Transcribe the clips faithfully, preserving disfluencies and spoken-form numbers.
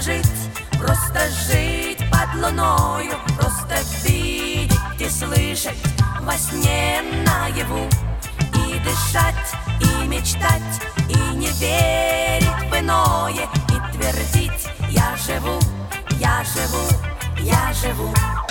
жить, просто жить под луною, просто видеть и слышать во сне наяву, и дышать, и мечтать, и не верить в иное, и твердить: я живу, я живу, я живу.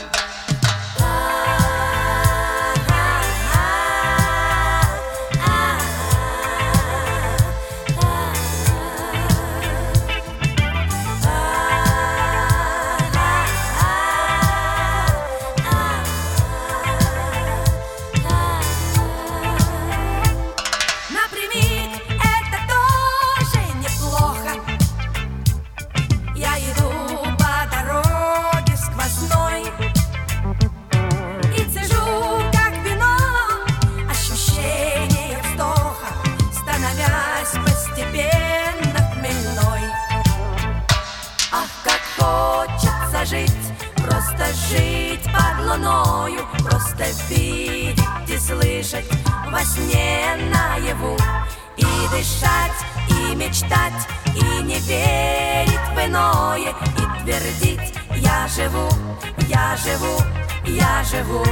Жить, просто жить под луною, просто видеть и слышать во сне наяву, и дышать, и мечтать, и не верить в иное, и твердить: я живу, я живу, я живу.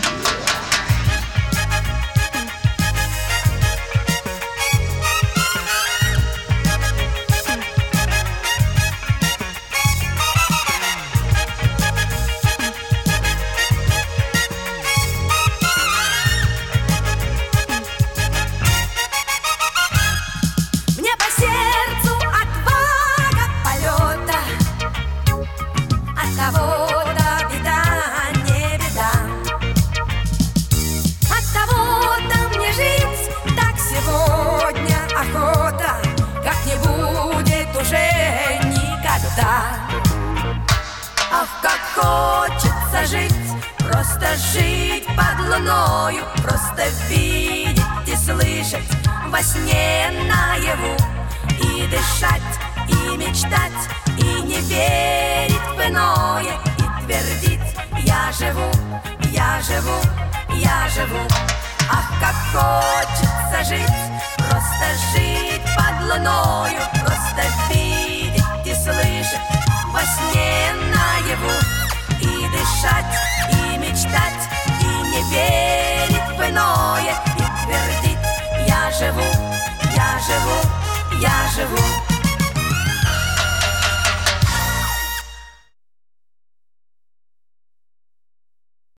От-того-то беда, не беда. От-того-то мне жить так сегодня охота, как не будет уже никогда. Ах, как хочется жить, просто жить под луною, просто видеть и слышать во сне наяву, и дышать, и мечтать, и не верить в иное, и твердить: я живу, я живу, я живу. Ах, как хочется жить, просто жить под луною, просто видеть и слышать во сне наяву, и дышать, и мечтать, и не верить в иное, и твердить: я живу, я живу, я живу.